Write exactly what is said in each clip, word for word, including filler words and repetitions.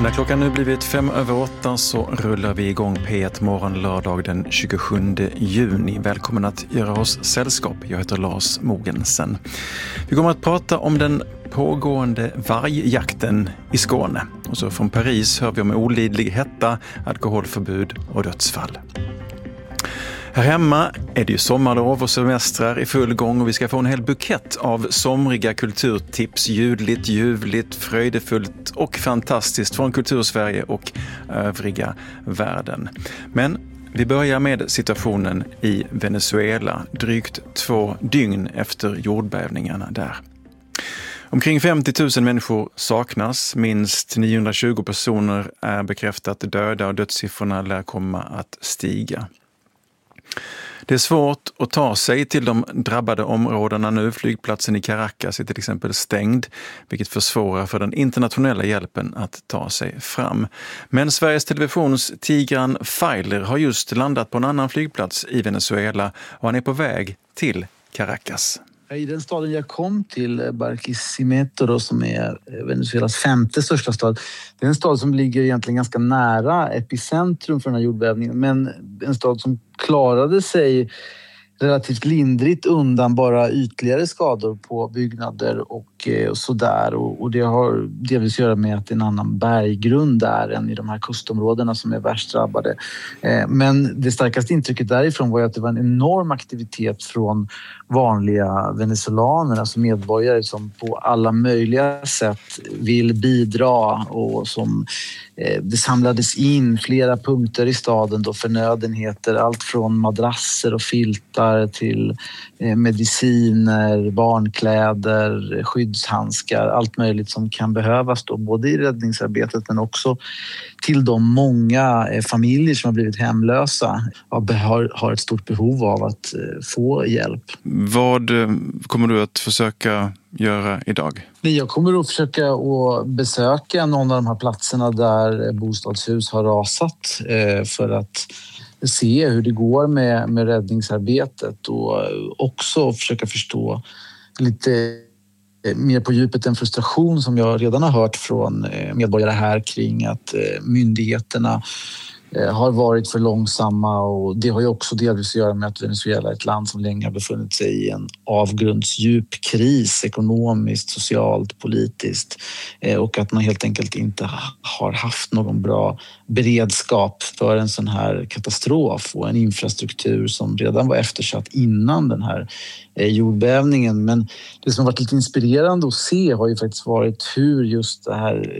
När klockan nu blivit fem över åtta så rullar vi igång P ett morgon lördag den tjugosjunde juni. Välkommen att göra oss sällskap. Jag heter Lars Mogensen. Vi kommer att prata om den pågående vargjakten i Skåne. Och så från Paris hör vi om olidlig hetta, alkoholförbud och dödsfall. Här hemma är det ju sommarlov och semestrar i full gång och vi ska få en hel bukett av somriga kulturtips, ljudligt, ljuvligt, fröjdefullt och fantastiskt från Kultursverige och övriga världen. Men vi börjar med situationen i Venezuela, drygt två dygn efter jordbävningarna där. Omkring femtio tusen människor saknas, minst niohundratjugo personer är bekräftat döda och dödssiffrorna lär komma att stiga. Det är svårt att ta sig till de drabbade områdena nu. Flygplatsen i Caracas är till exempel stängd, vilket försvårar för den internationella hjälpen att ta sig fram. Men Sveriges Televisions Tigran Feiler har just landat på en annan flygplats i Venezuela och han är på väg till Caracas. I den staden jag kom till, Barquisimeto då, som är Venezuelas femte största stad. Det är en stad som ligger egentligen ganska nära epicentrum för den här jordbävningen. Men en stad som klarade sig relativt lindrigt undan bara ytligare skador på byggnader och, och sådär. Och, och det har delvis att göra med att det är en annan berggrund där än i de här kustområdena som är värst drabbade. Eh, men det starkaste intrycket därifrån var ju att det var en enorm aktivitet från vanliga venezolaner, alltså medborgare som på alla möjliga sätt vill bidra och som eh, det samlades in flera punkter i staden då, förnödenheter, allt från madrasser och filtar till eh, mediciner, barnkläder, skyddshandskar, allt möjligt som kan behövas då, både i räddningsarbetet men också till de många eh, familjer som har blivit hemlösa och har, har ett stort behov av att eh, få hjälp. Vad kommer du att försöka göra idag? Jag kommer att försöka att besöka någon av de här platserna där bostadshus har rasat för att se hur det går med, med räddningsarbetet och också försöka förstå lite mer på djupet den frustration som jag redan har hört från medborgare här kring att myndigheterna har varit för långsamma, och det har ju också delvis att göra med att Venezuela är ett land som länge har befunnit sig i en avgrundsdjup kris ekonomiskt, socialt, politiskt, och att man helt enkelt inte har haft någon bra beredskap för en sån här katastrof och en infrastruktur som redan var eftersatt innan den här jordbävningen. Men det som har varit lite inspirerande att se har ju faktiskt varit hur just det här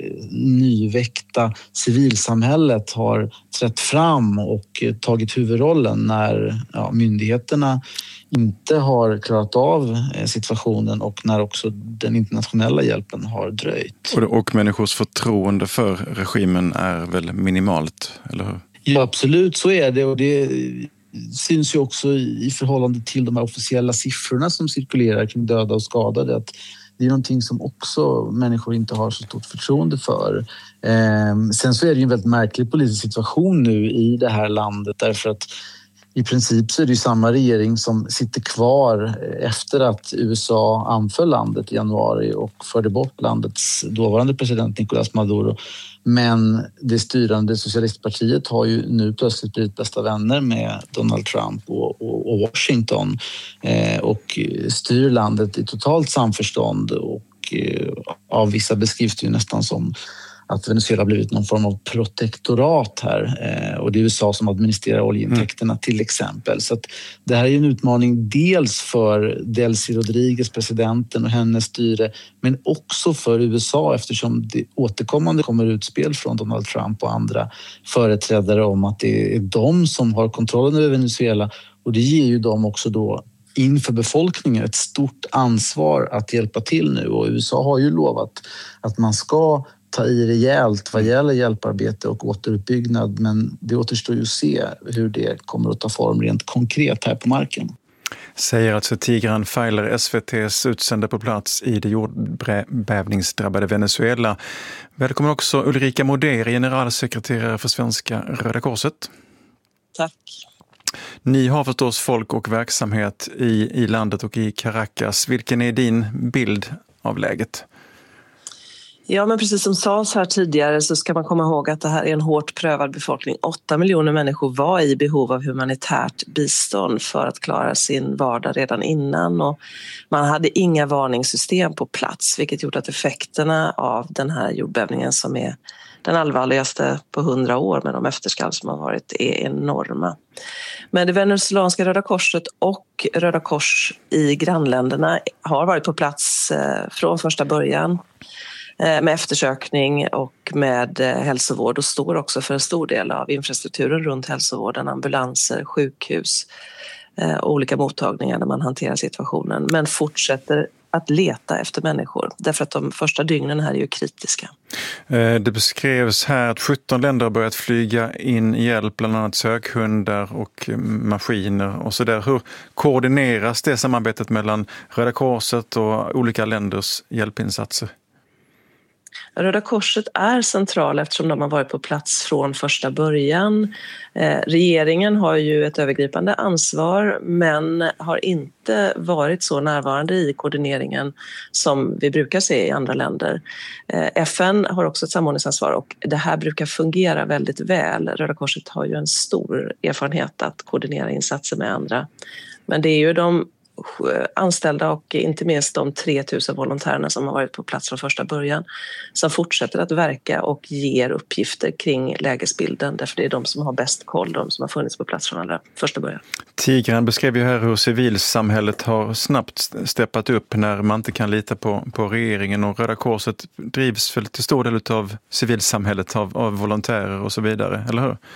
nyväckta civilsamhället har trätt fram och tagit huvudrollen när ja, myndigheterna inte har klarat av situationen och när också den internationella hjälpen har dröjt. Och, och människors förtroende för regimen är väl minimalt, eller hur? Ja, absolut, så är det, och det syns ju också i förhållande till de här officiella siffrorna som cirkulerar kring döda och skadade, att det är någonting som också människor inte har så stort förtroende för. Eh, sen så är det ju en väldigt märklig politisk situation nu i det här landet, därför att i princip så är det ju samma regering som sitter kvar efter att U S A anföll landet i januari och förde bort landets dåvarande president Nicolás Maduro. Men det styrande socialistpartiet har ju nu plötsligt blivit bästa vänner med Donald Trump och, och, och Washington eh, och styr landet i totalt samförstånd, och eh, av vissa beskrivs det ju nästan som att Venezuela har blivit någon form av protektorat här, eh, och det är U S A som administrerar oljeintäkterna mm. till exempel. Så att det här är en utmaning dels för Delcy Rodriguez, presidenten, och hennes styre, men också för U S A, eftersom det återkommande kommer utspel från Donald Trump och andra företrädare om att det är de som har kontrollen över Venezuela, och det ger ju dem också då inför befolkningen ett stort ansvar att hjälpa till nu, och U S A har ju lovat att man ska ta i rejält vad gäller hjälparbete och återuppbyggnad, men det återstår ju att se hur det kommer att ta form rent konkret här på marken. Säger alltså Tigran Feiler, S V T:s utsända på plats i det jordbävningsdrabbade Venezuela. Välkommen också Ulrika Moder, generalsekreterare för Svenska Röda Korset. Tack. Ni har förstås folk och verksamhet i, i landet och i Caracas. Vilken är din bild av läget? Ja, men precis som sades här tidigare så ska man komma ihåg att det här är en hårt prövad befolkning. Åtta miljoner människor var i behov av humanitärt bistånd för att klara sin vardag redan innan, och man hade inga varningssystem på plats, vilket gjort att effekterna av den här jordbävningen, som är den allvarligaste på hundra år med de efterskalv som har varit, är enorma. Men det venezuelanska Röda Korset och Röda Kors i grannländerna har varit på plats från första början med eftersökning och med hälsovård, och står också för en stor del av infrastrukturen runt hälsovården, ambulanser, sjukhus och olika mottagningar där man hanterar situationen, men fortsätter att leta efter människor, därför att de första dygnen här är ju kritiska. Det beskrevs här att sjutton länder har börjat flyga in hjälp, bland annat sökhundar och maskiner och så där. Hur koordineras det samarbetet mellan Röda Korset och olika länders hjälpinsatser? Röda Korset är central eftersom de har varit på plats från första början. Eh, regeringen har ju ett övergripande ansvar, men har inte varit så närvarande i koordineringen som vi brukar se i andra länder. Eh, F N har också ett samordningsansvar, och det här brukar fungera väldigt väl. Röda Korset har ju en stor erfarenhet att koordinera insatser med andra. Men det är ju de anställda och inte minst de tre tusen volontärerna som har varit på plats från första början som fortsätter att verka och ger uppgifter kring lägesbilden, därför det är de som har bäst koll, de som har funnits på plats från allra första början. Tigran beskrev ju här hur civilsamhället har snabbt steppat upp när man inte kan lita på, på regeringen, och Röda Korset drivs väl till stor del av civilsamhället, av, av volontärer och så vidare, eller hur?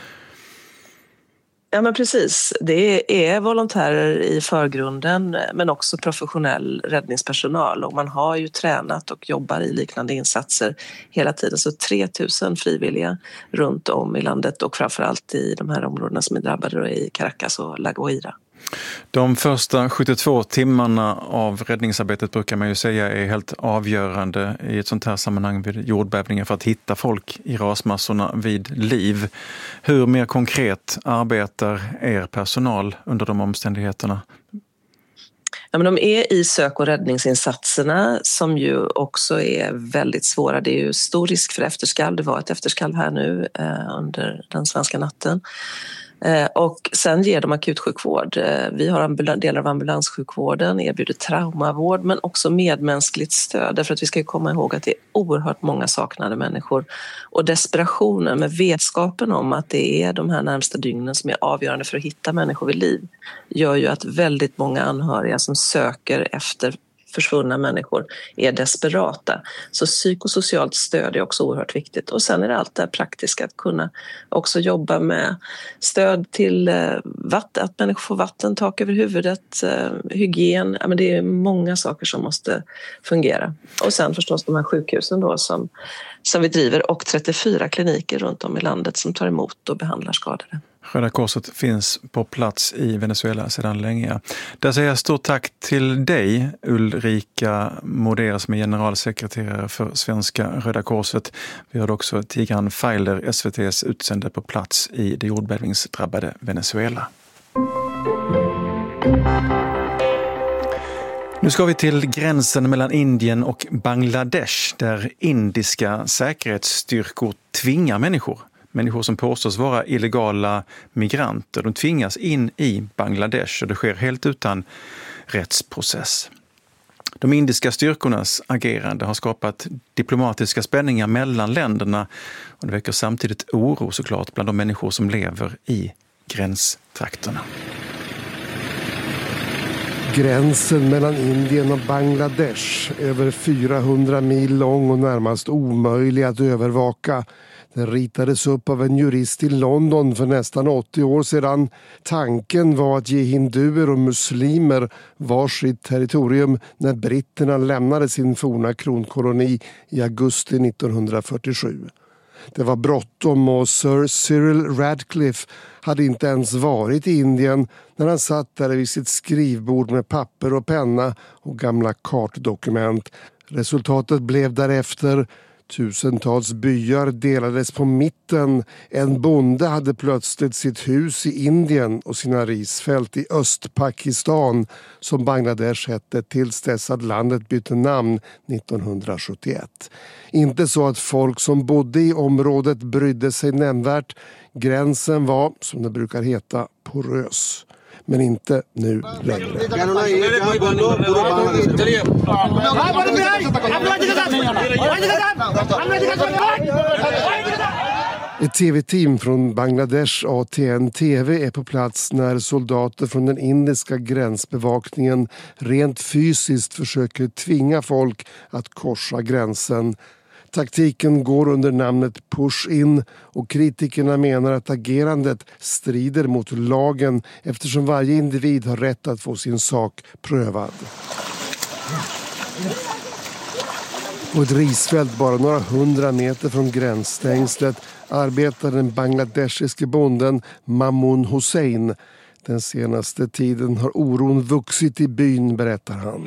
Ja, men precis. Det är volontärer i förgrunden, men också professionell räddningspersonal, och man har ju tränat och jobbar i liknande insatser hela tiden. Så tre tusen frivilliga runt om i landet, och framförallt i de här områdena som är drabbade, i Caracas och La Guaira. De första sjuttiotvå timmarna av räddningsarbetet brukar man ju säga är helt avgörande i ett sånt här sammanhang vid jordbävningar för att hitta folk i rasmassorna vid liv. Hur mer konkret arbetar er personal under de omständigheterna? Ja, men de är i sök- och räddningsinsatserna som ju också är väldigt svåra. Det är ju stor risk för efterskalv. Det var ett efterskalv här nu eh, under den svenska natten. Eh, och sen ger de akutsjukvård. Eh, vi har ambul- delar av ambulanssjukvården, erbjuder traumavård, men också medmänskligt stöd. Därför att vi ska komma ihåg att det är oerhört många saknade människor. Och desperationen med vetskapen om att det är de här närmsta dygnen som är avgörande för att hitta människor vid liv gör ju att väldigt många anhöriga som söker efter försvunna människor är desperata. Så psykosocialt stöd är också oerhört viktigt. Och sen är det allt det praktiska, att kunna också jobba med stöd till vatten, att människor får vatten, tak över huvudet, hygien. Ja, men det är många saker som måste fungera. Och sen förstås de här sjukhusen då som, som vi driver, och trettiofyra kliniker runt om i landet som tar emot och behandlar skadade. Röda Korset finns på plats i Venezuela sedan länge. Där säger jag stort tack till dig, Ulrika Moder, som är generalsekreterare för Svenska Röda Korset. Vi har också Tigran Feiler, S V T:s utsände på plats i det jordbävningsdrabbade Venezuela. Nu ska vi till gränsen mellan Indien och Bangladesh, där indiska säkerhetsstyrkor tvingar människor. Människor som påstås vara illegala migranter. De tvingas in i Bangladesh, och det sker helt utan rättsprocess. De indiska styrkornas agerande har skapat diplomatiska spänningar mellan länderna, och det väcker samtidigt oro såklart bland de människor som lever i gränstrakterna. Gränsen mellan Indien och Bangladesh, över fyrahundra mil lång och närmast omöjlig att övervaka. Den ritades upp av en jurist i London för nästan åttio år sedan. Tanken var att ge hinduer och muslimer varsitt territorium när britterna lämnade sin forna kronkoloni i augusti nittonhundrafyrtiosju. Det var bråttom, och Sir Cyril Radcliffe hade inte ens varit i Indien när han satt där vid sitt skrivbord med papper och penna och gamla kartdokument. Resultatet blev därefter Tusentals byar delades på mitten. En bonde hade plötsligt sitt hus i Indien och sina risfält i Östpakistan, som Bangladesh hette tills dess att landet bytte namn nittonhundrasjuttioett. Inte så att folk som bodde i området brydde sig nämnvärt. Gränsen var, som det brukar heta, porös. Men inte nu längre. Ett tv-team från Bangladesh A T N T V är på plats när soldater från den indiska gränsbevakningen rent fysiskt försöker tvinga folk att korsa gränsen. Taktiken går under namnet push-in och kritikerna menar att agerandet strider mot lagen eftersom varje individ har rätt att få sin sak prövad. På ett risfält bara några hundra meter från gränsstängslet arbetar den bangladeshiske bonden Mamun Hussein. Den senaste tiden har oron vuxit i byn, berättar han.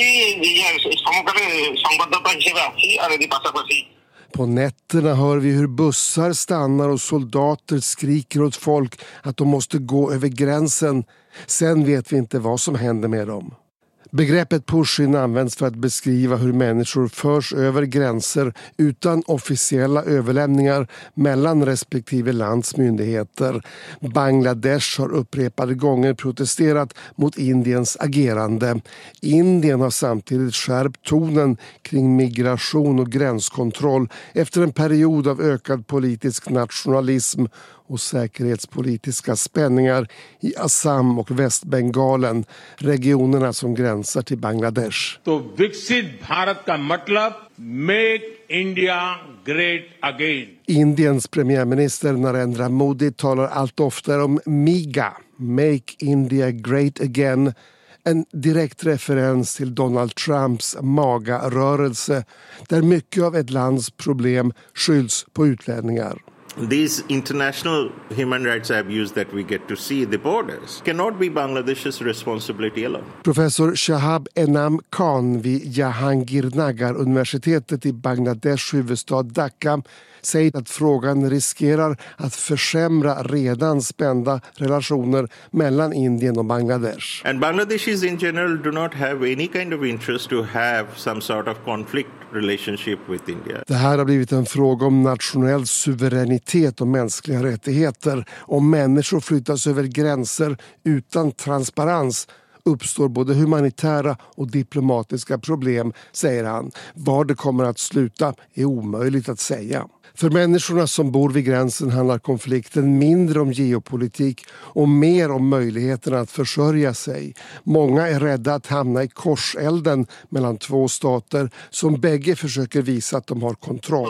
På nätterna hör vi hur bussar stannar och soldater skriker åt folk att de måste gå över gränsen. Sen vet vi inte vad som händer med dem. Begreppet push-in används för att beskriva hur människor förs över gränser utan officiella överlämningar mellan respektive lands myndigheter. Bangladesh har upprepade gånger protesterat mot Indiens agerande. Indien har samtidigt skärpt tonen kring migration och gränskontroll efter en period av ökad politisk nationalism och säkerhetspolitiska spänningar i Assam och Västbengalen, regionerna som gränsar till Bangladesh. Så Viksit Bharat ka matlab make India great again. Indiens premiärminister Narendra Modi talar allt oftare om MIGA, Make India Great Again, en direkt referens till Donald Trumps MAGA-rörelse där mycket av ett lands problem skylls på utlänningar. These international human rights abuse that we get to see the borders cannot be Bangladesh's responsibility alone. Professor Shahab Enam Khan vid Jahangirnagar-universitetet i Bangladesh huvudstad Dhaka säger att frågan riskerar att försämra redan spända relationer mellan Indien och Bangladesh. And Bangladeshis in general do not have any kind of interest to have some sort of conflict relationship with India. Det här har blivit en fråga om nationell suveränitet och mänskliga rättigheter. Om människor flyttas över gränser utan transparens uppstår både humanitära och diplomatiska problem, säger han. Var det kommer att sluta är omöjligt att säga. För människorna som bor vid gränsen handlar konflikten mindre om geopolitik och mer om möjligheten att försörja sig. Många är rädda att hamna i korselden mellan två stater som bägge försöker visa att de har kontroll.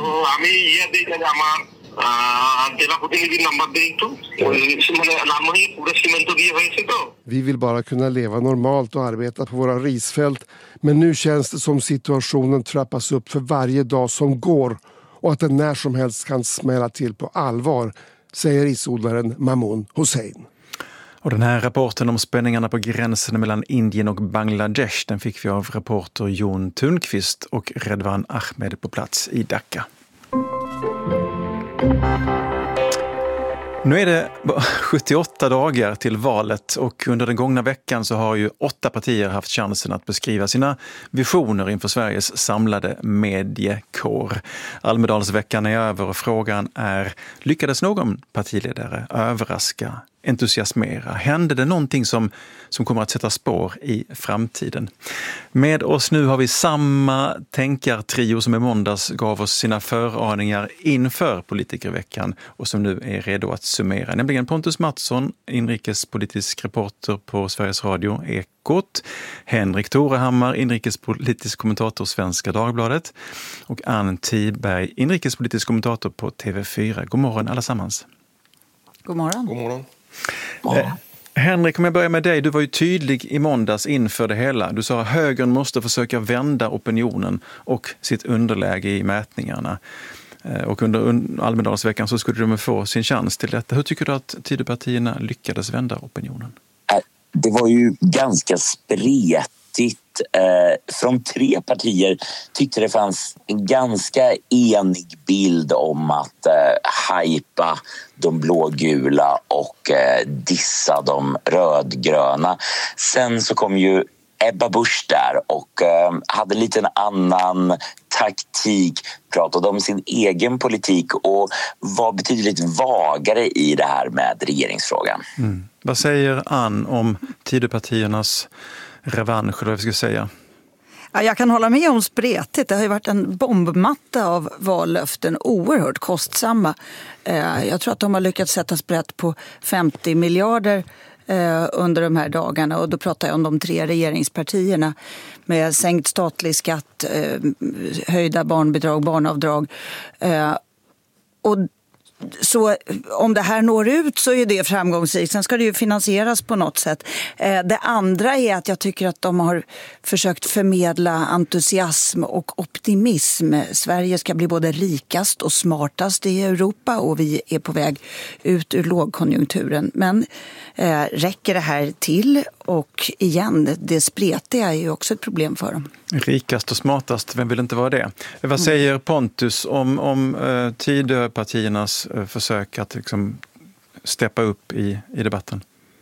Vi vill bara kunna leva normalt och arbeta på våra risfält, men nu känns det som situationen trappas upp för varje dag som går och att den när som helst kan smälla till på allvar, säger risodlaren Mamun Hussein. Och den här rapporten om spänningarna på gränsen mellan Indien och Bangladesh, den fick vi av reporter Jon Thunqvist och Redwan Ahmed på plats i Dhaka. Nu är det sjuttioåtta dagar till valet och under den gångna veckan så har ju åtta partier haft chansen att beskriva sina visioner inför Sveriges samlade mediekår. Almedalsveckan är över och frågan är, lyckades någon partiledare överraska, entusiasmera? Hände det någonting som, som kommer att sätta spår i framtiden? Med oss nu har vi samma tänkartrio som i måndags gav oss sina föraningar inför politikerveckan och som nu är redo att summera. Nämligen Pontus Mattsson, inrikespolitisk reporter på Sveriges Radio, Ekot. Henrik Torehammar, inrikespolitisk kommentator Svenska Dagbladet. Och Ann Tiberg, inrikespolitisk kommentator på T V fyra. God morgon allesammans. God morgon. God morgon. Eh, Henrik, om jag börjar med dig. Du var ju tydlig i måndags inför det hela. Du sa att högern måste försöka vända opinionen och sitt underläge i mätningarna. Eh, och under Almedalsveckan så skulle de få sin chans till detta. Hur tycker du att Tidöpartierna lyckades vända opinionen? Det var ju ganska spretigt eh, från tre partier tyckte det fanns en ganska enig bild om att eh, hypa de blågula och eh, dissa de rödgröna. Sen så kom ju Ebba Busch där och eh, hade lite en annan taktik, pratade om sin egen politik och var betydligt vagare i det här med regeringsfrågan. Mm. Vad säger Ann om Tidöpartiernas revansch, eller vad vi ska säga? Ja, jag kan hålla med om spretigt. Det har ju varit en bombmatta av vallöften, oerhört kostsamma. Jag tror att de har lyckats sätta sprätt på femtio miljarder under de här dagarna, och då pratar jag om de tre regeringspartierna med sänkt statlig skatt, höjda barnbidrag, barnavdrag. Och så om det här når ut så är det framgångsrikt. Sen ska det ju finansieras på något sätt. Det andra är att jag tycker att de har försökt förmedla entusiasm och optimism. Sverige ska bli både rikast och smartast i Europa och vi är på väg ut ur lågkonjunkturen. Men eh, räcker det här till? Och igen, det spretiga är ju också ett problem för dem. Rikast och smartast, vem vill inte vara det? Vad säger Pontus om, om eh, Tidöpartiernas eh, försök att liksom steppa upp i, i debatten?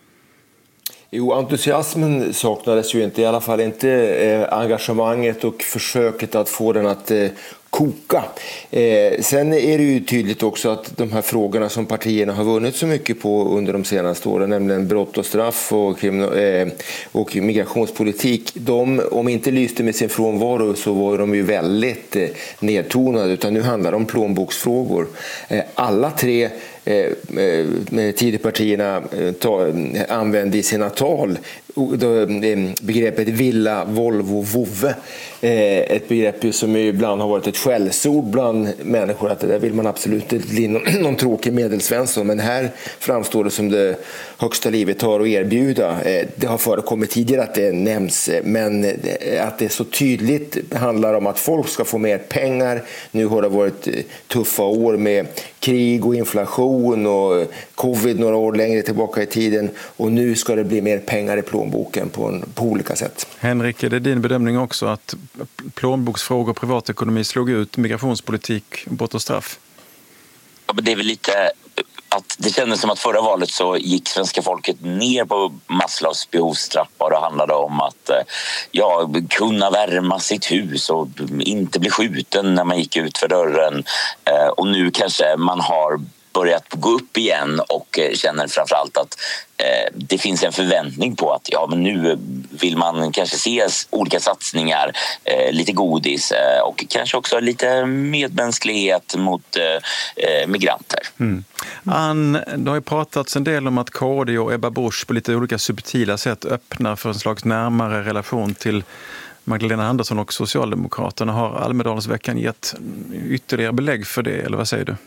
Jo, entusiasmen saknades ju inte, i alla fall inte eh, engagemanget och försöket att få den att eh, koka. Eh, sen är det ju tydligt också att de här frågorna som partierna har vunnit så mycket på under de senaste åren, nämligen brott och straff och, krimin- eh, och migrationspolitik, de, om inte lyste med sin frånvaro så var de ju väldigt eh, nedtonade, utan nu handlar det om plånboksfrågor. Eh, alla tre eh, med Tidöpartierna eh, ta, använde i sina tal då, eh, begreppet villa, Volvo, vovve. Eh, ett begrepp som ibland har varit ett skällsord bland människor, att det där vill man absolut inte bli någon, någon tråkig medelsvensson, men här framstår det som det högsta livet har att erbjuda. Eh, det har förekommit tidigare att det nämns, men att det så tydligt handlar om att folk ska få mer pengar. Nu har det varit tuffa år med krig och inflation och covid några år längre tillbaka i tiden, och nu ska det bli mer pengar i plånboken på, en, på olika sätt. Henrik, är det din bedömning också att plånboksfrågor och privatekonomi slog ut migrationspolitik, brott och straff? Ja, men det är väl lite att det kändes som att förra valet så gick svenska folket ner på Maslows behovstrappa, och det handlade om att ja, kunna värma sitt hus och inte bli skjuten när man gick ut för dörren. Och nu kanske man har börjat gå upp igen och känner framförallt att eh, det finns en förväntning på att ja, men nu vill man kanske se olika satsningar, eh, lite godis eh, och kanske också lite medmänsklighet mot eh, migranter. Mm. Ann, det har ju pratats en del om att K D och Ebba Busch på lite olika subtila sätt öppnar för en slags närmare relation till Magdalena Andersson och Socialdemokraterna. Har Almedalsveckan gett ytterligare belägg för det, eller vad säger du?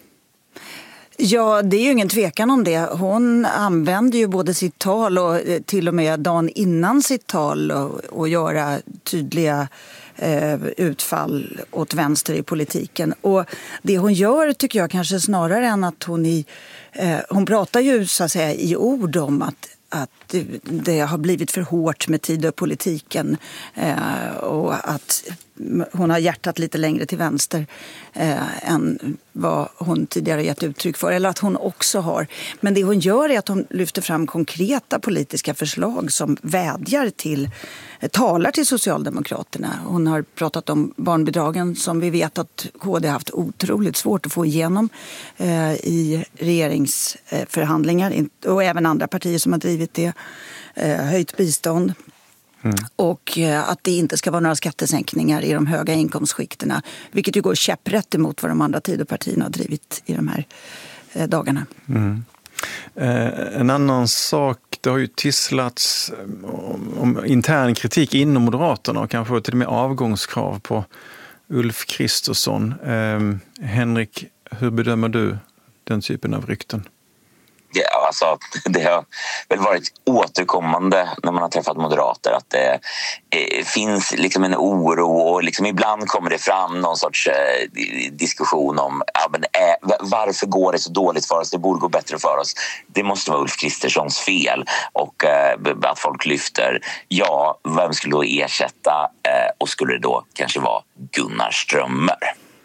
Ja, det är ju ingen tvekan om det. Hon använde ju både sitt tal och till och med dagen innan sitt tal och, och göra tydliga eh, utfall åt vänster i politiken. Och det hon gör tycker jag kanske snarare än att hon i... Eh, hon pratar ju så att säga i ord om att att det, det har blivit för hårt med Tidöpolitiken eh, och att hon har hjärtat lite längre till vänster eh, än vad hon tidigare gett uttryck för, eller att hon också har. Men det hon gör är att hon lyfter fram konkreta politiska förslag som vädjar till, talar till Socialdemokraterna. Hon har pratat om barnbidragen som vi vet att K D har haft otroligt svårt att få igenom eh, i regeringsförhandlingar, och även andra partier som har drivit det, eh, höjt bistånd. Mm. Och att det inte ska vara några skattesänkningar i de höga inkomstskikterna, vilket ju går käpprätt emot vad de andra Tidöpartierna har drivit i de här eh, dagarna. Mm. Eh, en annan sak, det har ju tisslats om, om intern kritik inom Moderaterna och kanske till och med avgångskrav på Ulf Kristersson. Eh, Henrik, hur bedömer du den typen av rykten? Ja, alltså, det har väl varit återkommande när man har träffat moderater att det eh, finns liksom en oro och liksom ibland kommer det fram någon sorts eh, diskussion om ja, men, eh, varför går det så dåligt för oss, det borde gå bättre för oss. Det måste vara Ulf Kristerssons fel och eh, att folk lyfter ja, vem skulle då ersätta eh, och skulle det då kanske vara Gunnar Strömmer.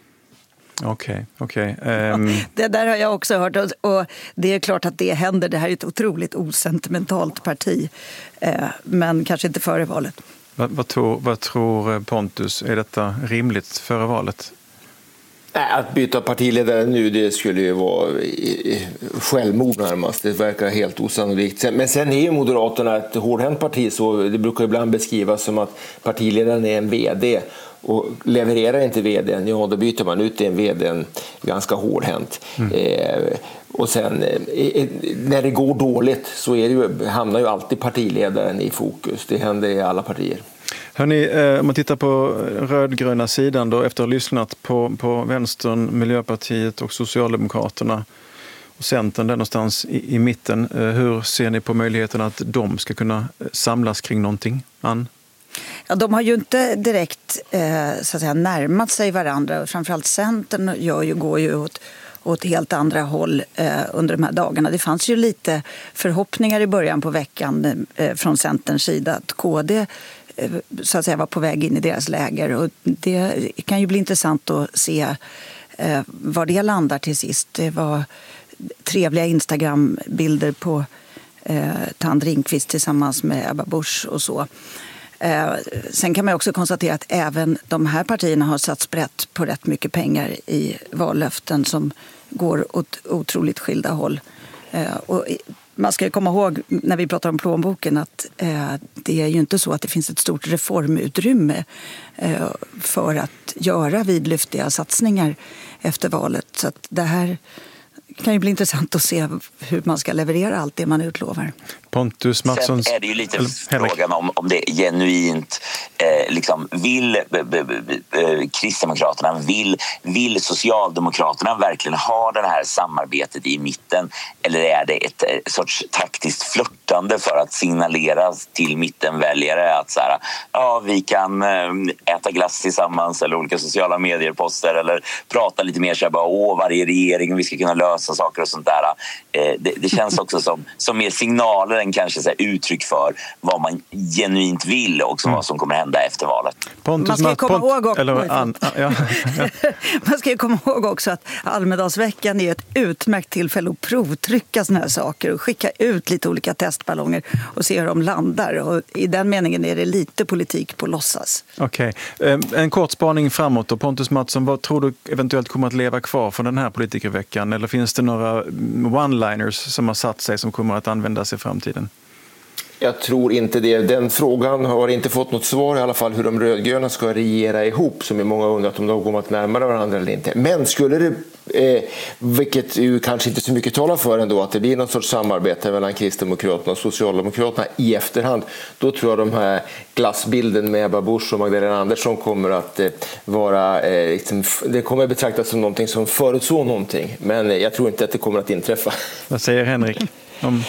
Okej, okej. Um... Det där har jag också hört och det är klart att det händer. Det här är ett otroligt osentimentalt parti, men kanske inte före valet. Vad, vad, tror, vad tror Pontus? Är detta rimligt före valet? Att byta partiledare nu, det skulle ju vara självmord närmast. Det verkar helt osannolikt. Men sen är ju Moderaterna ett hårdhänt parti, så det brukar ibland beskrivas som att partiledaren är en vd. Och levererar inte vdn, ja då byter man ut en vdn ganska hårdhänt. Mm. Eh, och sen eh, när det går dåligt så är det ju, hamnar ju alltid partiledaren i fokus. Det händer i alla partier. Hörrni, eh, om man tittar på rödgröna sidan då, efter att ha lyssnat på, på Vänstern, Miljöpartiet och Socialdemokraterna och Centern där någonstans i, i mitten. Eh, hur ser ni på möjligheten att de ska kunna samlas kring någonting? Ann? Ja, de har ju inte direkt eh, så att säga, närmat sig varandra. Framförallt Centern gör ju, går ju åt, åt helt andra håll eh, under de här dagarna. Det fanns ju lite förhoppningar i början på veckan eh, från Centerns sida att K D eh, så att säga, var på väg in i deras läger. Och det kan ju bli intressant att se eh, var det landar till sist. Det var trevliga Instagram-bilder på eh, Tand Ringqvist tillsammans med Ebba Busch och så. Eh, sen kan man också konstatera att även de här partierna har satt sprätt på rätt mycket pengar i vallöften som går åt otroligt skilda håll. Eh, och man ska ju komma ihåg när vi pratar om plånboken att eh, det är ju inte så att det finns ett stort reformutrymme eh, för att göra vidlyftiga satsningar efter valet. Så att det här kan ju bli intressant att se hur man ska leverera allt det man utlovar. Pontus Mattsson. Sen är det ju lite frågan om, om det genuint eh, liksom, vill b, b, b, b, Kristdemokraterna, vill, vill Socialdemokraterna verkligen ha det här samarbetet i mitten, eller är det ett eh, sorts taktiskt flörtande för att signalera till mittenväljare att så här, ja, vi kan eh, äta glass tillsammans eller olika sociala medierposter eller prata lite mer så här, bara, åh, varje regering vi ska kunna lösa saker och sånt där. Eh, det, det känns också som, som mer signaler än kanske så här, uttryck för vad man genuint vill och mm. vad som kommer hända efter valet. Pontus, man ska ju komma Pont- ihåg också, eller, an, ja, ja. man ska ju komma ihåg också att Almedalsveckan är ett utmärkt tillfälle att provtrycka såna här saker och skicka ut lite olika testballonger och se hur de landar. Och i den meningen är det lite politik på låtsas. Okej. Okay. En kort spaning framåt då. Pontus Mattsson, vad tror du eventuellt kommer att leva kvar från den här politikerveckan? Eller finns det några one-liners som har satt sig som kommer att användas i framtiden? Jag tror inte det. Den frågan har inte fått något svar i alla fall, hur de rödgröna ska regera ihop, som är många undrat om de har kommit närmare varandra eller inte. Men skulle det, eh, vilket ju kanske inte så mycket talar för ändå, att det blir någon sorts samarbete mellan Kristdemokraterna och Socialdemokraterna i efterhand, då tror jag de här glassbilden med Ebba Busch och Magdalena Andersson kommer att eh, vara, eh, liksom, det kommer att betraktas som någonting som förutså någonting. Men jag tror inte att det kommer att inträffa. Vad säger Henrik om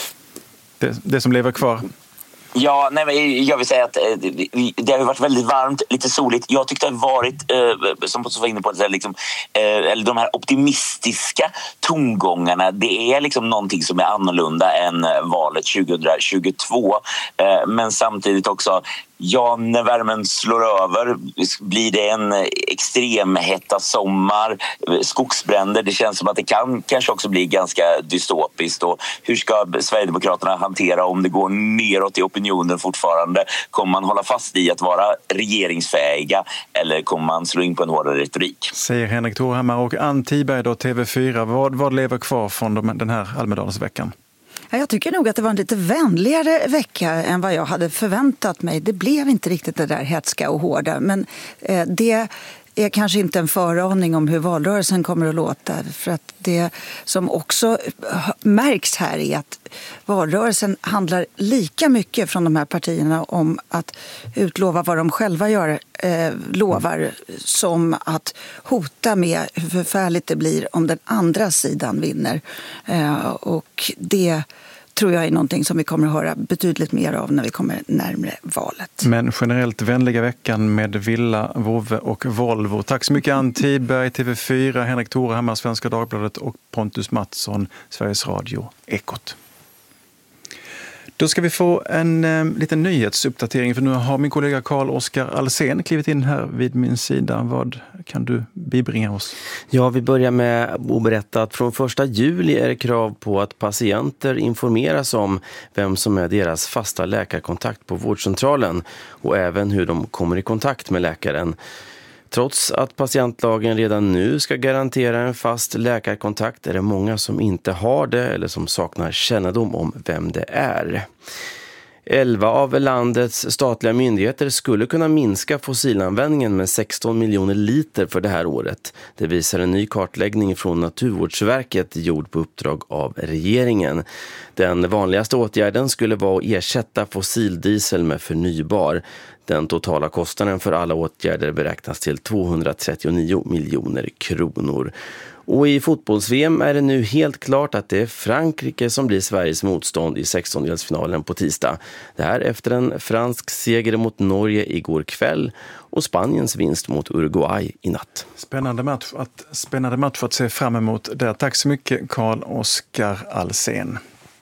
Det, det som lever kvar? Ja, nej, jag vill säga att det har varit väldigt varmt, lite soligt. Jag tyckte det har varit, eh, som Pontus var inne på, det, liksom, eh, eller de här optimistiska tongångarna. Det är liksom någonting som är annorlunda än valet tjugohundratjugotvå. Eh, men samtidigt också, ja, när värmen slår över blir det en extrem hetta sommar, skogsbränder. Det känns som att det kan kanske också bli ganska dystopiskt. Och hur ska Sverigedemokraterna hantera om det går neråt i opinionen fortfarande? Kommer man hålla fast i att vara regeringsfähiga eller kommer man slå in på en hårdare retorik? Säger Henrik Thorhammar och Ann Tiberg då, T V fyra. Vad, vad lever kvar från de, den här Almedalsveckan? Jag tycker nog att det var en lite vänligare vecka än vad jag hade förväntat mig. Det blev inte riktigt det där hetska och hårda. Men det är kanske inte en föraning om hur valrörelsen kommer att låta. För att det som också märks här är att valrörelsen handlar lika mycket från de här partierna om att utlova vad de själva gör, eh, lovar som att hota med hur förfärligt det blir om den andra sidan vinner. Eh, och det tror jag är någonting som vi kommer att höra betydligt mer av när vi kommer närmare valet. Men generellt vänliga veckan med Villa, Vove och Volvo. Tack så mycket Ann Tidberg, T V fyra, Henrik Torehammar, Svenska Dagbladet och Pontus Mattsson, Sveriges Radio, Ekot. Då ska vi få en eh, liten nyhetsuppdatering, för nu har min kollega Carl-Oskar Alsen klivit in här vid min sida. Vad kan du bibringa oss? Ja, vi börjar med att berätta att från första juli är det krav på att patienter informeras om vem som är deras fasta läkarkontakt på vårdcentralen och även hur de kommer i kontakt med läkaren. Trots att patientlagen redan nu ska garantera en fast läkarkontakt är det många som inte har det eller som saknar kännedom om vem det är. elva av landets statliga myndigheter skulle kunna minska fossilanvändningen med sexton miljoner liter för det här året. Det visar en ny kartläggning från Naturvårdsverket gjord på uppdrag av regeringen. Den vanligaste åtgärden skulle vara att ersätta fossildiesel med förnybar. Den totala kostnaden för alla åtgärder beräknas till tvåhundratrettionio miljoner kronor. Och i fotbolls-V M är det nu helt klart att det är Frankrike som blir Sveriges motstånd i sextondelsfinalen på tisdag. Det här efter en fransk seger mot Norge igår kväll och Spaniens vinst mot Uruguay i natt. Spännande match att, spännande match att se fram emot där. Tack så mycket Carl-Oskar Alsen.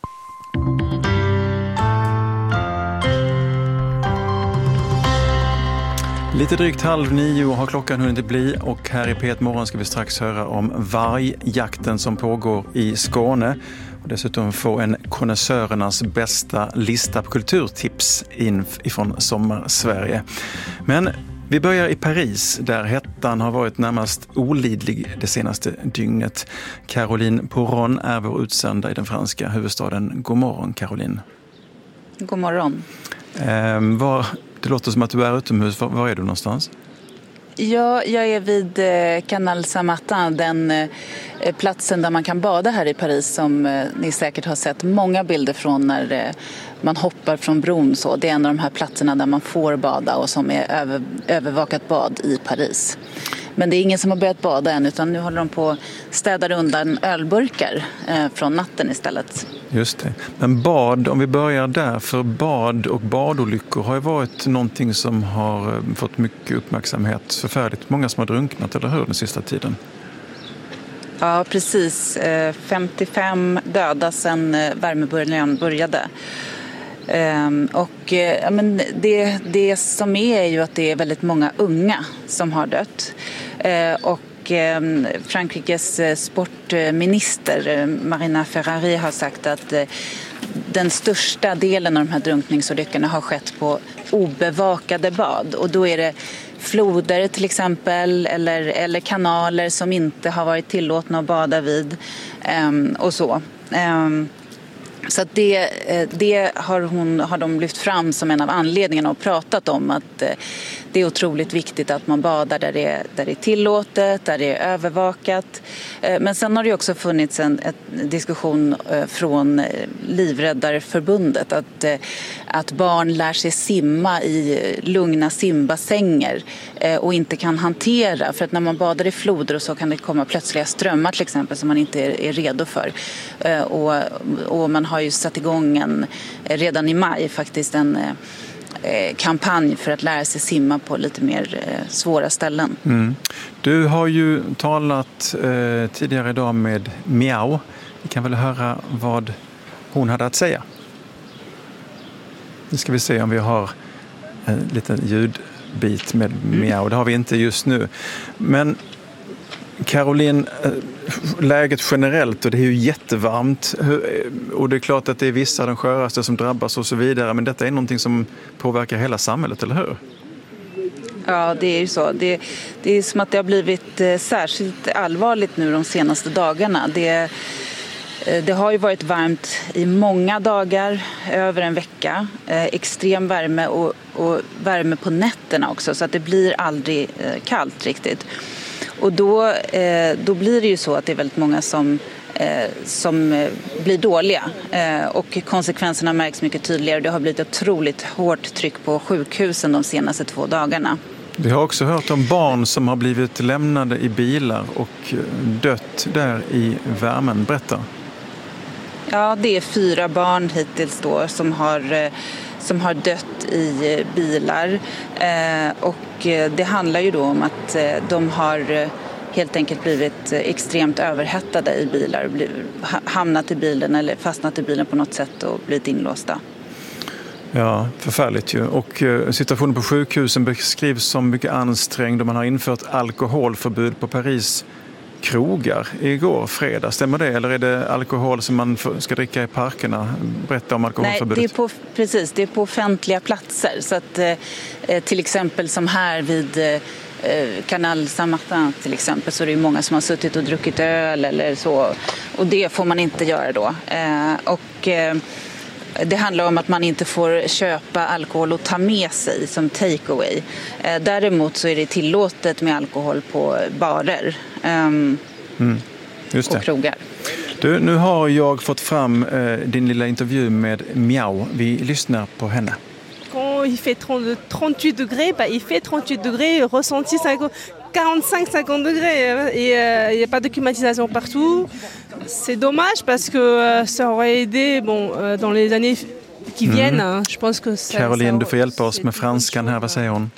Lite drygt halv nio har klockan hunnit bli och här i P ett Morgon ska vi strax höra om vargjakten som pågår i Skåne. Och dessutom få en konnässörernas bästa lista på kulturtips in ifrån Sommarsverige. Men vi börjar i Paris där hettan har varit närmast olidlig det senaste dygnet. Caroline Poron är vår utsända i den franska huvudstaden. God morgon Caroline. God morgon. Eh, var... Det låter som att du är utomhus. Var, var är du någonstans? Ja, jag är vid Canal Saint-Martin, den platsen där man kan bada här i Paris som ni säkert har sett många bilder från när man hoppar från bron. Så det är en av de här platserna där man får bada och som är över, övervakat bad i Paris. Men det är ingen som har börjat bada än utan nu håller de på att städa undan ölburkar eh, från natten istället. Just det. Men bad, om vi börjar där, för bad och badolyckor har ju varit någonting som har fått mycket uppmärksamhet. Förfärligt många som har drunknat, eller hur, den sista tiden? Ja, precis. femtiofem döda sedan värmeböljan började. Um, och ja, men det, det som är är ju att det är väldigt många unga som har dött. Uh, och um, Frankrikes sportminister Marina Ferrari har sagt att uh, den största delen av de här drunkningsolyckorna har skett på obevakade bad. Och då är det floder till exempel eller, eller kanaler som inte har varit tillåtna att bada vid um, och så. Um, Så att det, det har, hon, har de lyft fram som en av anledningarna och pratat om att det är otroligt viktigt att man badar där det, är, där det är tillåtet, där det är övervakat. Men sen har det också funnits en, en diskussion från Livräddarförbundet att, att barn lär sig simma i lugna simbassänger och inte kan hantera. För att när man badar i floder och så kan det komma plötsliga strömmar till exempel som man inte är, är redo för. Och, och man har ju satt igång en, redan i maj faktiskt en eh, kampanj för att lära sig simma på lite mer eh, svåra ställen. Mm. Du har ju talat eh, tidigare idag med Miao. Vi kan väl höra vad hon hade att säga. Nu ska vi se om vi har en liten ljudbit med Miao. Det har vi inte just nu. Men Caroline, läget generellt, och det är ju jättevarmt och det är klart att det är vissa de sköraste som drabbas och så vidare, men detta är någonting som påverkar hela samhället, eller hur? Ja, det är ju så. Det, det är som att det har blivit särskilt allvarligt nu de senaste dagarna. Det, Det har ju varit varmt i många dagar, över en vecka. Extrem värme och, och värme på nätterna också, så att det blir aldrig kallt riktigt. Och då, då blir det ju så att det är väldigt många som, som blir dåliga. Och konsekvenserna märks mycket tydligare. Det har blivit ett otroligt hårt tryck på sjukhusen de senaste två dagarna. Vi har också hört om barn som har blivit lämnade i bilar och dött där i värmen. Berätta. Ja, det är fyra barn hittills då som har, som har dött i bilar. Och det handlar ju då om att de har helt enkelt blivit extremt överhettade i bilar. Hamnat i bilen eller fastnat i bilen på något sätt och blivit inlåsta. Ja, förfärligt ju. Och situationen på sjukhusen beskrivs som mycket ansträngd och man har infört alkoholförbud på Paris krogar igår, fredag. Stämmer det? Eller är det alkohol som man ska dricka i parkerna? Berätta om alkoholförbudet. Nej, det är på, precis. Det är på offentliga platser. Så att eh, till exempel som här vid eh, Canal Saint-Martin till exempel, så är det många som har suttit och druckit öl eller så. Och det får man inte göra då. Eh, och... Eh, Det handlar om att man inte får köpa alkohol och ta med sig som takeaway. Däremot så är det tillåtet med alkohol på barer um, mm, just det. Och krogar. Du, nu har jag fått fram eh, din lilla intervju med Miao. Vi lyssnar på henne. Quand il fait trente-huit degrés, bah, il fait trente-huit degrés, ressenti quarante-cinq à cinquante degrés et il n'y a pas de climatisation partout. C'est dommage parce que ça aurait aidé bon, dans les années qui viennent. Mm. Je pense que ça, Caroline, ça, du får hjälpa oss med franskan här. Vad säger hon?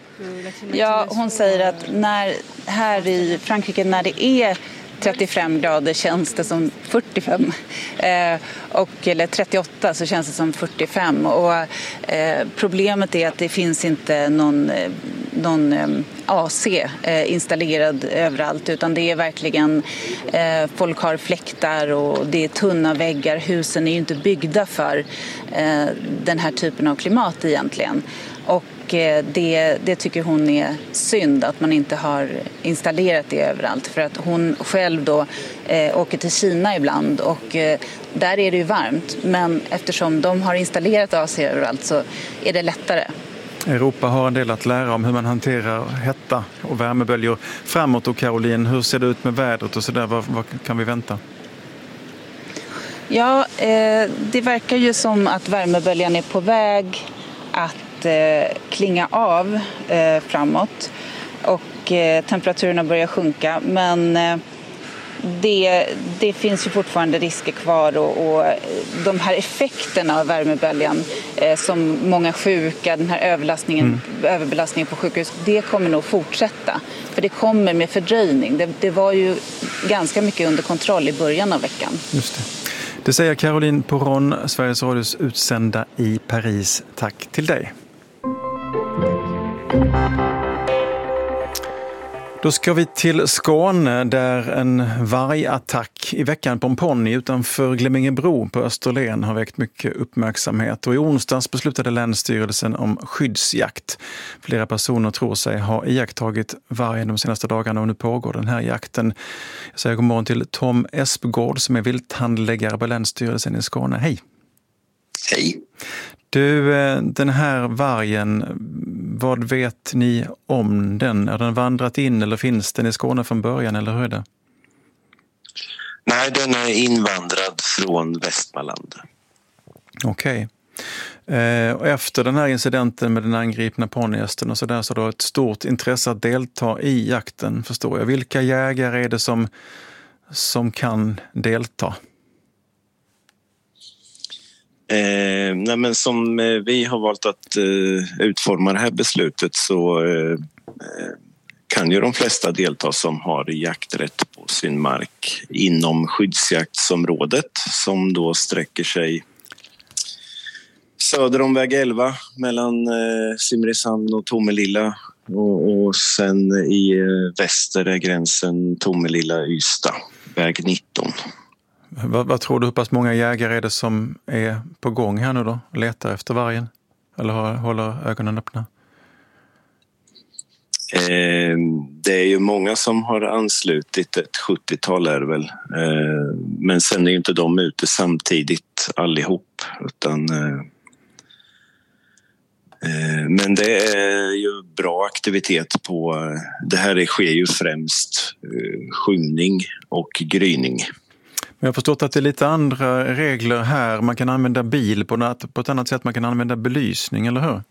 Ja, hon säger att när, här i Frankrike när det är trettiofem grader känns det som fyrtiofem eh, och, eller trettioåtta så känns det som fyrtiofem och eh, problemet är att det finns inte någon, någon eh, A C eh, installerad överallt utan det är verkligen eh, folk har fläktar och det är tunna väggar, husen är ju inte byggda för eh, den här typen av klimat egentligen. Och det, det tycker hon är synd att man inte har installerat det överallt för att hon själv då eh, åker till Kina ibland och eh, där är det ju varmt men eftersom de har installerat A C överallt så är det lättare. Europa har en del att lära om hur man hanterar hetta och värmeböljor framåt. Och Caroline, hur ser det ut med vädret och sådär? Vad, vad kan vi vänta? Ja, eh, det verkar ju som att värmeböljan är på väg att klinga av eh, framåt och eh, temperaturerna börjar sjunka men eh, det, det finns ju fortfarande risker kvar och, och de här effekterna av värmeböljan eh, som många sjuka, den här överlastningen, mm. överbelastningen på sjukhus, det kommer nog fortsätta för det kommer med fördröjning. Det, det var ju ganska mycket under kontroll i början av veckan. Just det. Det säger Caroline Poron, Sveriges Radios utsända i Paris. Tack till dig. Då ska vi till Skåne där en vargattack i veckan på en ponny utanför Glemmingebro på Österlen har väckt mycket uppmärksamhet. Och i onsdags beslutade Länsstyrelsen om skyddsjakt. Flera personer tror sig ha iakttagit vargen de senaste dagarna och nu pågår den här jakten. Jag säger god morgon till Tom Espegård som är vilthandläggare på Länsstyrelsen i Skåne. Hej! Hej! Du, den här vargen, vad vet ni om den? Har den vandrat in eller finns den i Skåne från början eller hur är det? Nej, den är invandrad från Västmanland. Okej. Eh, och efter den här incidenten med den angripna ponnyhästen och så där så har du ett stort intresse att delta i jakten, förstår jag. Vilka jägare är det som, som kan delta? Eh, nej men som eh, vi har valt att eh, utforma det här beslutet så eh, kan ju de flesta delta som har jakträtt på sin mark inom skyddsjaktsområdet som då sträcker sig söder om väg elva mellan eh, Simrishamn och Tomelilla och, och sen i eh, väster är gränsen Tomelilla-Ystad, väg nitton. Vad, vad tror du, hur pass många jägare är det som är på gång här nu då? Letar efter vargen? Eller har, håller ögonen öppna? Eh, det det är ju många som har anslutit, ett sjuttiotal är det väl. Eh, men sen är ju inte de ute samtidigt allihop, utan eh, men det är ju bra aktivitet på, det här sker ju främst skymning och gryning. Jag har förstått att det är lite andra regler här. Man kan använda bil på något, på ett annat sätt, man kan använda belysning, eller hur?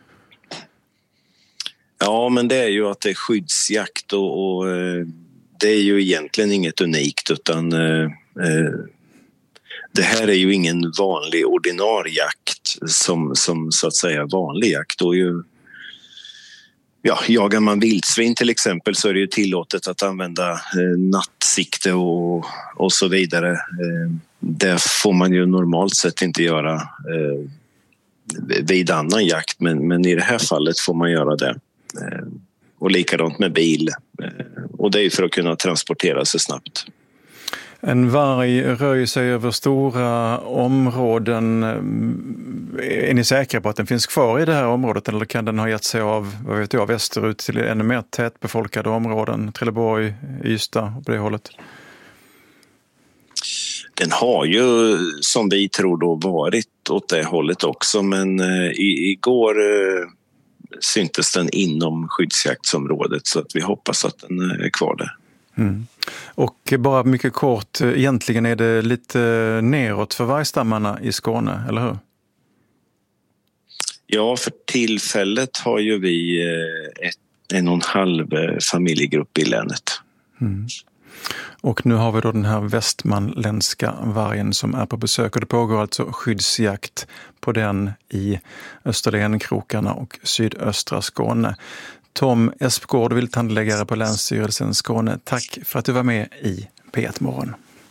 Ja, men det är ju att det är skyddsjakt och, och det är ju egentligen inget unikt, utan eh, det här är ju ingen vanlig ordinarie jakt som, som så att säga vanlig jakt. Då är ju, ja, jagar man vildsvin till exempel så är det ju tillåtet att använda eh, nattsikte och, och så vidare. Eh, det får man ju normalt sett inte göra eh, vid annan jakt, men, men i det här fallet får man göra det. Eh, och likadant med bil. Eh, och det är ju för att kunna transportera sig snabbt. En varg rör sig över stora områden. Är ni säkra på att den finns kvar i det här området, eller kan den ha gett sig av, vad vet jag, västerut till ännu mer tätbefolkade områden? Trelleborg, Ystad och på det hållet? Den har ju, som vi tror då, varit åt det hållet också, men eh, igår eh, syntes den inom skyddsjaktsområdet, så att vi hoppas att den är kvar där. Mm. Och bara mycket kort, egentligen är det lite neråt för vargstammarna i Skåne, eller hur? Ja, för tillfället har ju vi ett, en och en halv familjegrupp i länet. Mm. Och nu har vi då den här västmanländska vargen som är på besök, och det pågår alltså skyddsjakt på den i Österlenkrokarna och sydöstra Skåne. Tom Espgård, vilthandläggare på Länsstyrelsen Skåne. Tack för att du var med i P ett Morgon.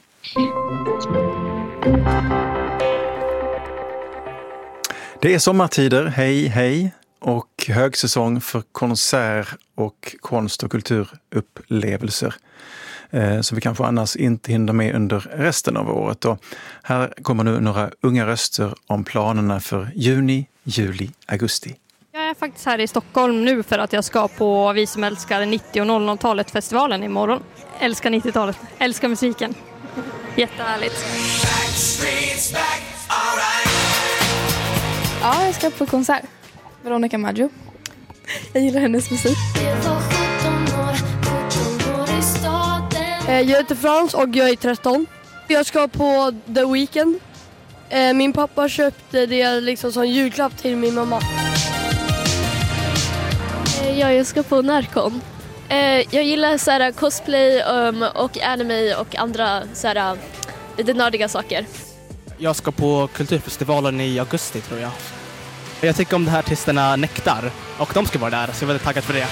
Det är sommartider, hej hej, och högsäsong för konsert och konst- och kulturupplevelser eh, som vi kanske annars inte hinner med under resten av året. Och här kommer nu några unga röster om planerna för juni, juli, augusti. Jag är faktiskt här i Stockholm nu för att jag ska på Vi som älskar nittio- och noll noll-talet-festivalen imorgon. Älskar nittiotalet, älskar musiken. Jättehärligt. Ja, jag ska på konsert. Veronica Maggio. Jag gillar hennes musik. Jag heter Frans och jag är tretton. Jag ska på The Weeknd. Min pappa köpte det liksom som julklapp till min mamma. Ja, jag ska på Närkon. Jag gillar så här, cosplay och anime och andra så här, lite nördiga saker. Jag ska på kulturfestivalen i augusti, tror jag. Jag tycker om de här artisterna Nektar och de ska vara där, så jag är väldigt taggad för det.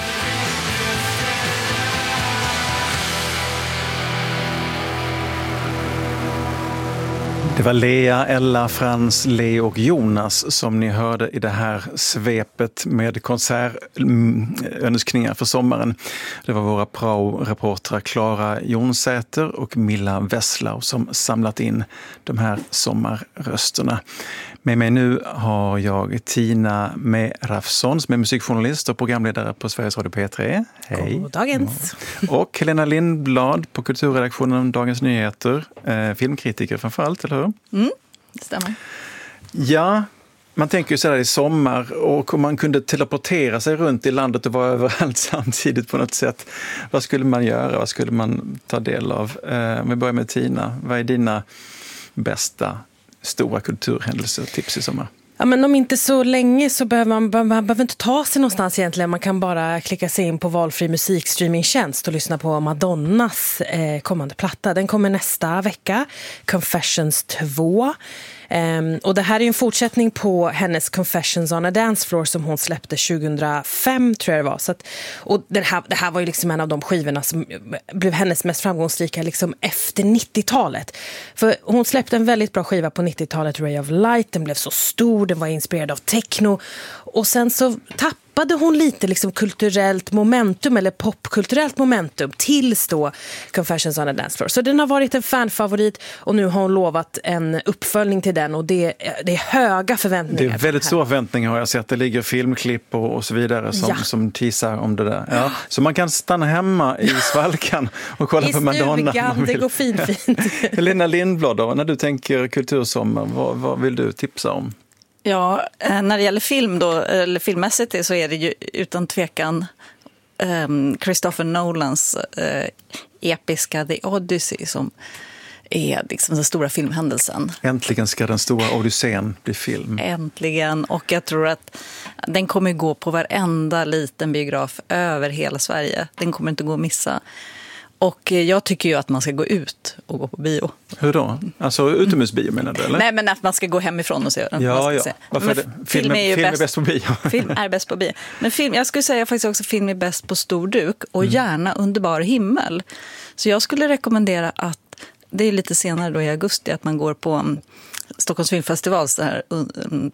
Det var Lea, Ella, Frans, Leo och Jonas som ni hörde i det här svepet med konsertönskningar för sommaren. Det var våra Prao-reportrar Klara Jonsäter och Milla Wesslau som samlat in de här sommarrösterna. Med mig nu har jag Tina Merafsson som är musikjournalist och programledare på Sveriges Radio P tre. Hej. God dagens. Och Helena Lindblad på kulturredaktionen om Dagens Nyheter. Eh, filmkritiker framförallt, eller hur? Mm, det stämmer. Ja, man tänker ju sådär i sommar, och om man kunde teleportera sig runt i landet och vara överallt samtidigt på något sätt. Vad skulle man göra? Vad skulle man ta del av? Eh, om vi börjar med Tina. Vad är dina bästa stora kulturhändelser och tips i sommar? Ja, men om inte så länge så behöver man, man behöver inte ta sig någonstans egentligen. Man kan bara klicka sig in på valfri musikstreamingtjänst och lyssna på Madonnas eh, kommande platta. Den kommer nästa vecka, Confessions två. Um, och det här är en fortsättning på hennes Confessions on a Dance Floor som hon släppte tjugohundrafem, tror jag det var. Så att, och den här, det här var ju liksom en av de skivorna som blev hennes mest framgångsrika liksom efter nittiotalet. För hon släppte en väldigt bra skiva på nittiotalet, Ray of Light. Den blev så stor, den var inspirerad av techno. Och sen så tappade tappade hon lite liksom kulturellt momentum eller popkulturellt momentum tills då Confessions on a Dance Floor. Så den har varit en fanfavorit och nu har hon lovat en uppföljning till den och det, det är höga förväntningar. Det är väldigt stora förväntningar har jag sett. Det ligger filmklipp och, och så vidare som, ja. som teasar om det där. Ja. Så man kan stanna hemma i svalkan och kolla I på Madonna. Stugan, det går fint, fint. Helena Lindblad då, när du tänker kultursommar, vad, vad vill du tipsa om? Ja, när det gäller film då, eller filmmässigt så är det ju utan tvekan um, Christopher Nolans uh, episka The Odyssey som är liksom den stora filmhändelsen. Äntligen ska den stora Odysseen bli film. Äntligen, och jag tror att den kommer gå på varenda liten biograf över hela Sverige. Den kommer inte gå att missa. Och jag tycker ju att man ska gå ut och gå på bio. Hur då? Alltså utomhusbio menar du, eller? Nej, men att man ska gå hemifrån och se den. Ja, ja. Se. Varför är det? Film, film, är, ju film bäst, är bäst på bio. Film är bäst på bio. Men film, jag skulle säga faktiskt också film är bäst på stor duk och mm. gärna underbar himmel. Så jag skulle rekommendera att det är lite senare då i augusti att man går på um, Stockholms filmfestivals där um,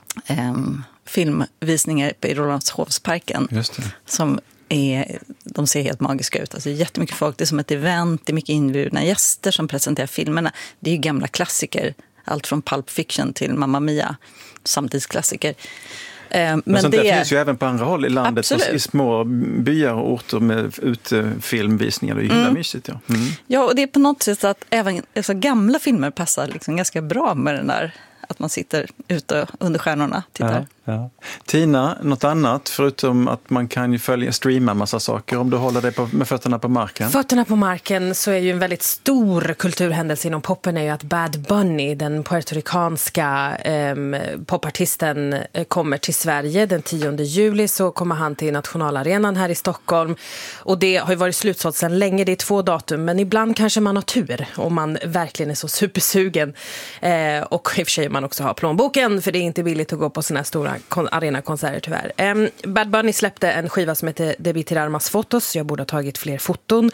um, filmvisningar i Rålambshovsparken. Just det. Som är, de ser helt magiska ut. Alltså jättemycket folk, det är som ett event, det är mycket inbjudna gäster som presenterar filmerna. Det är ju gamla klassiker, allt från Pulp Fiction till Mamma Mia, samtidsklassiker. Men, Men sånt det där finns ju även på andra håll i landet, absolut. I små byar och orter med utefilmvisningar. Det är ju himla mysigt. Ja. Mm. Ja, och det är på något sätt att även alltså, gamla filmer passar liksom ganska bra med den där att man sitter ute under stjärnorna tittar. Ja, ja. Tina, något annat förutom att man kan ju följa, streama en massa saker om du håller dig på, med fötterna på marken? Fötterna på marken så är ju en väldigt stor kulturhändelse inom poppen är ju att Bad Bunny, den puertoricanska eh, popartisten, eh, kommer till Sverige den tionde juli, så kommer han till Nationalarenan här i Stockholm och det har ju varit slutsålt sedan länge, det är två datum, men ibland kanske man har tur om man verkligen är så supersugen eh, och i och för sig man också har plånboken för det är inte billigt att gå på såna här stora kon- arenakonserter tyvärr. Um, Bad Bunny släppte en skiva som heter Debí tirar más fotos. Jag borde ha tagit fler foton.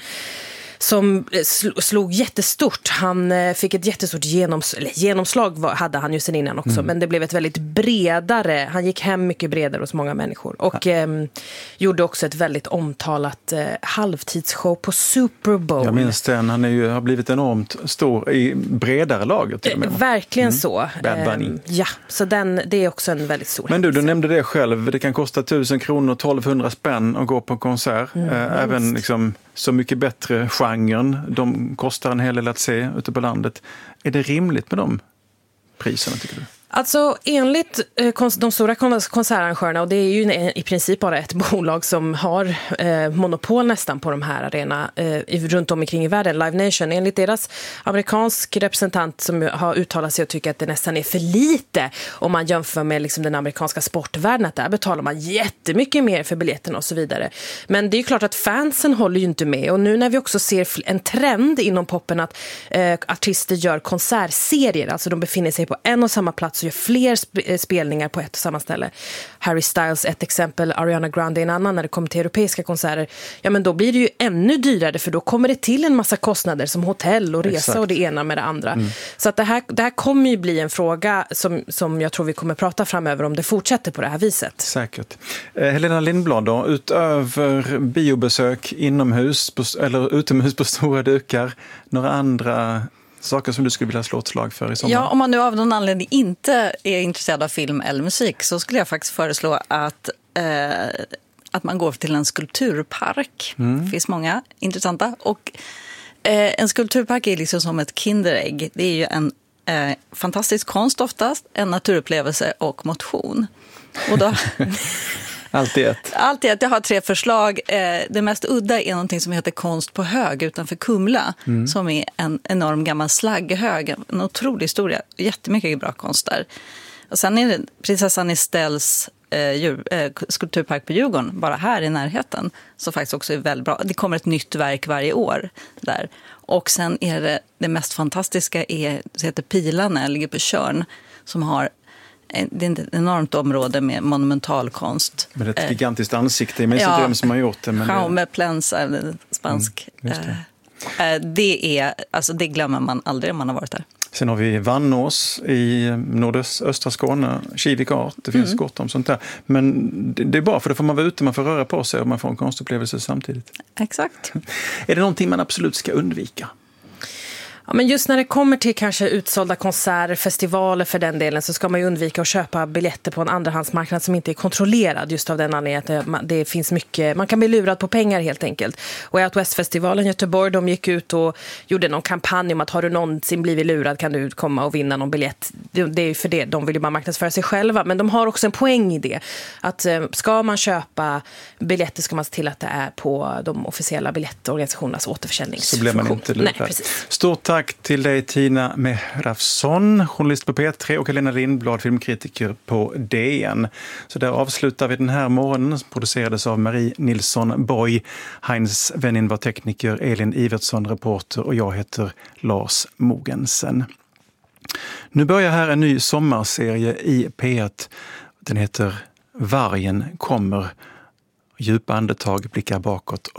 Som sl- slog jättestort. Han eh, fick ett jättestort genoms- eller genomslag var, hade han ju sen innan också. Mm. Men det blev ett väldigt bredare. Han gick hem mycket bredare hos många människor. Och eh, gjorde också ett väldigt omtalat eh, halvtidsshow på Super Bowl. Jag minns den. Han är ju, har blivit enormt stor i bredare lager till och med. Eh, verkligen mm. så. Bad Bunny. Eh, ja, så den, det är också en väldigt stor. Men du, du nämnde det själv. Det kan kosta tusen kronor, tolvhundra spänn att gå på konsert. Mm, eh, även liksom så mycket bättre genren. De kostar en hel del att se ute på landet. Är det rimligt med de priserna tycker du? Alltså enligt eh, de stora konsertarrangörerna, och det är ju i princip bara ett bolag som har eh, monopol nästan på de här arenorna eh, runt om kring i världen, Live Nation, enligt deras amerikansk representant som har uttalat sig och tycker att det nästan är för lite om man jämför med liksom, den amerikanska sportvärlden, att där betalar man jättemycket mer för biljetten och så vidare. Men det är ju klart att fansen håller ju inte med, och nu när vi också ser en trend inom poppen att eh, artister gör konsertserier, alltså de befinner sig på en och samma plats så gör fler sp- spelningar på ett och samma ställe. Harry Styles ett exempel, Ariana Grande en annan. När det kommer till europeiska konserter, ja men då blir det ju ännu dyrare, för då kommer det till en massa kostnader som hotell och resa. Exakt. Och det ena med det andra. Mm. Så att det här, det här kommer ju bli en fråga som, som jag tror vi kommer prata framöver om det fortsätter på det här viset. Säkert. Eh, Helena Lindblad då, utöver biobesök inomhus på, eller utomhus på stora dukar, några andra saker som du skulle vilja slå ett slag för i sommar? Ja, om man nu av någon anledning inte är intresserad av film eller musik så skulle jag faktiskt föreslå att, eh, att man går till en skulpturpark. Mm. Det finns många intressanta. Och eh, en skulpturpark är liksom som ett kinderägg. Det är ju en eh, fantastisk konst oftast, en naturupplevelse och motion. Och då... Allt i ett. Allt i ett. Jag har tre förslag. Det mest udda är någonting som heter Konst på hög utanför Kumla. Mm. Som är en enorm gammal slagghög. En otrolig historia. Jättemycket bra konst där. Och sen är det Prinsessan Estelles eh, djur, eh, skulpturpark på Djurgården. Bara här i närheten. Som faktiskt också är väldigt bra. Det kommer ett nytt verk varje år där. Och sen är det det mest fantastiska är, det heter Pilarna, ligger på Tjörn. Som har det är ett enormt område med monumentalkonst. Med ett gigantiskt ansikte. Jag minns inte vem som har gjort det. Men Jaume Plensa, spansk. Mm, det. det är, alltså det glömmer man aldrig om man har varit där. Sen har vi Vannås i nordöstra Skåne, Kivik art, det finns mm. gott om sånt där. Men det är bra, för då får man vara ute, man får röra på sig och man får en konstupplevelse samtidigt. Exakt. Är det någonting man absolut ska undvika? Ja, men just när det kommer till kanske utsålda konserter, festivaler för den delen, så ska man ju undvika att köpa biljetter på en andrahandsmarknad som inte är kontrollerad, just av den anledningen att det, det finns mycket, man kan bli lurad på pengar helt enkelt. Och Out West-festivalen i Göteborg, de gick ut och gjorde någon kampanj om att har du någonsin blivit lurad kan du komma och vinna någon biljett. Det, det är ju för det, de vill ju bara marknadsföra sig själva, men de har också en poäng i det. Att ska man köpa biljetter ska man se till att det är på de officiella biljettorganisationernas återförsäljningsfunktion. Så blir man inte lurad. Nej, precis. Stort tack till dig Tina Mehrafsson, journalist på P tre, och Helena Lindblad, filmkritiker på D N. Så där avslutar vi den här morgonen, som producerades av Marie Nilsson Boy. Heinz Wennin var tekniker, Elin Ivertsson reporter och jag heter Lars Mogensen. Nu börjar här en ny sommarserie i P ett. Den heter Vargen kommer. Djupa andetag blickar bakåt